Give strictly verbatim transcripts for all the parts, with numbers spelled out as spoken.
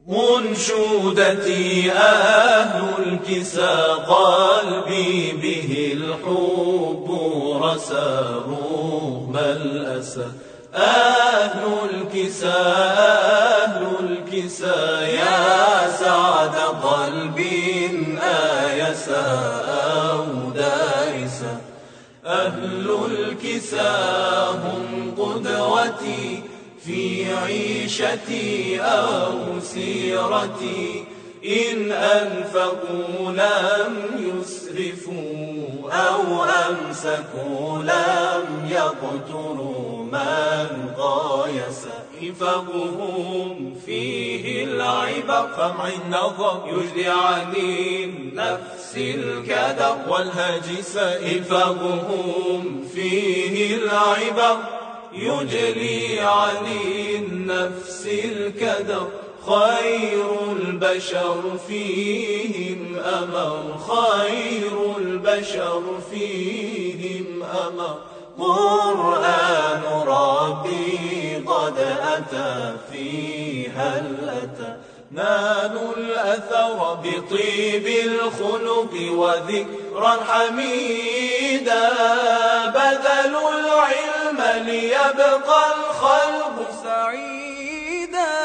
منشودتي أهل الكسى قلبي به الحب رسى رغم الأسى. أهل الكسى أهل الكسى يا سعد قلبي آيسا أو دائسا. أهل الكسى هم قدوتي في عيشتي أو سيرتي، إن أنفقوا لم يسرفوا أو أمسكوا لم يقتروا من قايس. إنفاقهم فيه العبر فمع النظر يجلي عن النفس الكدر والهاجس. إنفاقهم فيه العبر يجلي عن النفس الكدر. خير البشر فيهم أمر خير البشر فيهم أمر. قرآن ربي قد أتى في هل أتى. نالوا الأثر بطيب الخلق وذكرا حميدا. بذلوا العلم ليبقى الخلق سعيدا.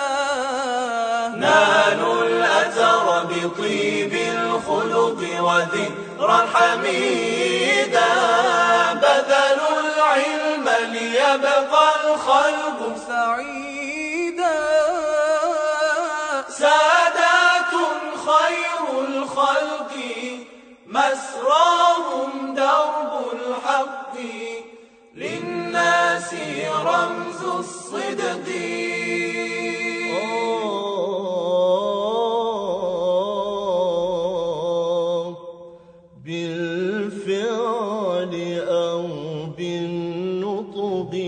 نالوا الأثر بطيب الخلق وذكرا حميدا. بذلوا العلم ليبقى الخلق سعيدا. سادات خير الخلق مسراهم درب الحق. للناس رمز الصدق. بالفعل أو بالنطق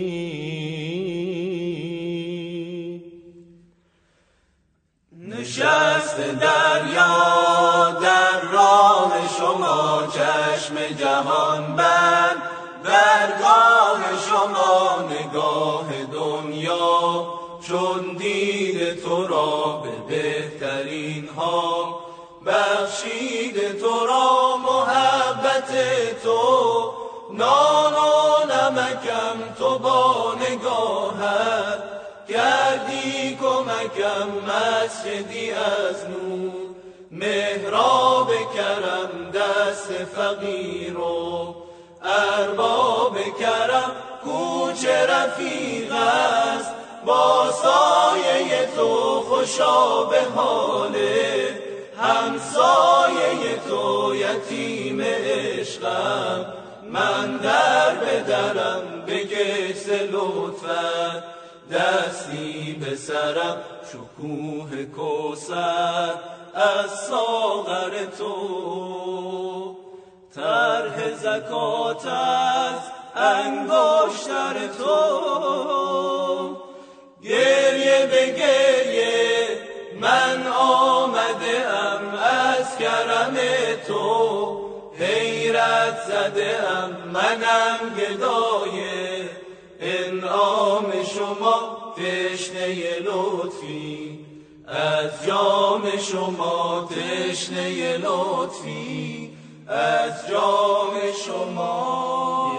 نشست دریا در راه شما، چشم جهان بند درگاه شما. نگاه دنیا چون دید تو را به بهترین ها، بخشید تو را محبت تو. نان و نمکم تو با نگاهت، کردی کمکم مسجدی از نور. محراب کرم دست فقیر و ارباب کرم کوچه رفیق است. با سایه تو خوشا به حاله، همسایه تو یتیم عشقم. من در به درم بکش ز لطفت، دستی به سرم شکوه کوثر از ساغر تو. طرح زکات از انگشتر تو. گریه به گریه من آمده ام از کرم تو. حیرت زده ام منم گدای انعام شما. تشنه لطفی از جام شما، تشنه لطفی از جام شما.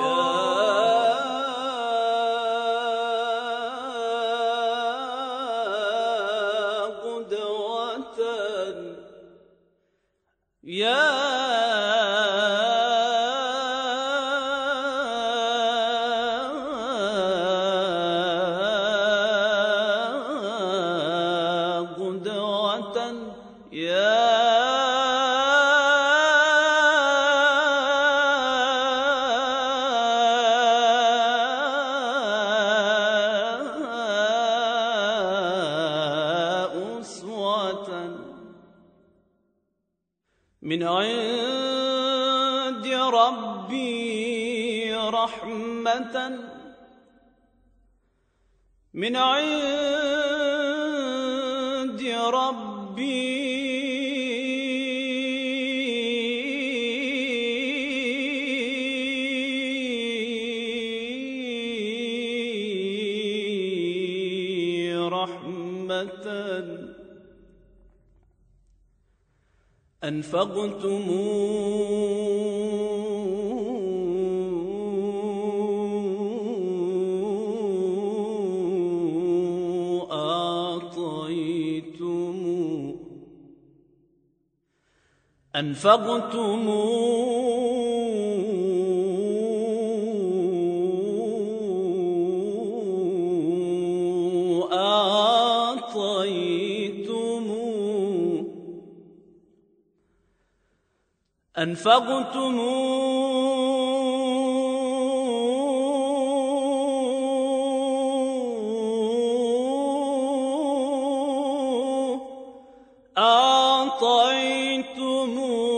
يا قدوة يا من عند ربي رحمة، من عند ربي رحمة رحمة أنفقتم أعطيتم أنفقتم أنفقتم أعطيتم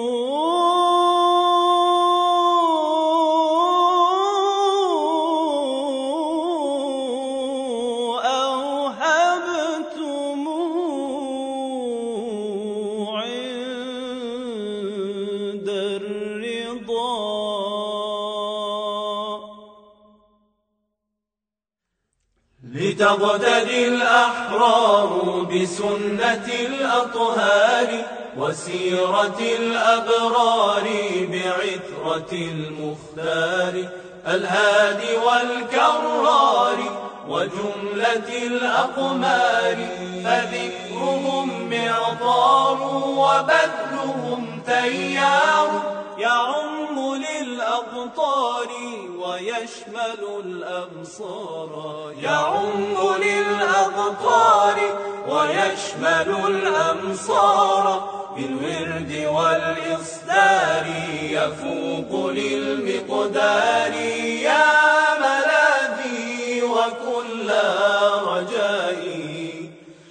لتقتدي الأحرار بسنة الأطهار وسيرة الأبرار بعثرة المختار الهادي والكرار وجملة الأقمار فذكرهم معطار وبذلهم تيار يعم للأقطار ويشمل الأمصار يعم للأقطار ويشمل الأمصار بالورد والإصدار يفوق للمقدار يا ملاذي وكل رجائي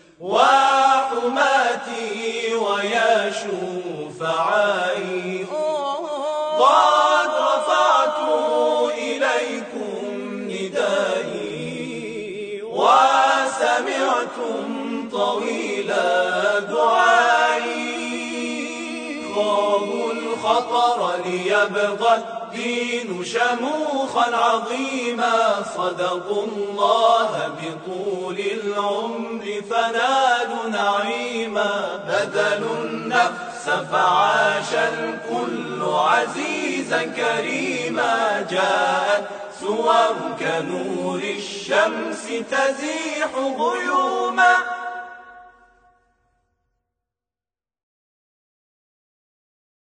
وحماتي ويا شفعائي قد رفعت إليكم ندائي وسمعتم طويل دعائي خابوا الخطر ليبقى الدين شموخا عظيما صدقوا الله بطول العمر فنالوا نعيما بذلوا النفس فعاش الكل عزيزا كريما جاءت صور كنور الشمس تزيح غيوما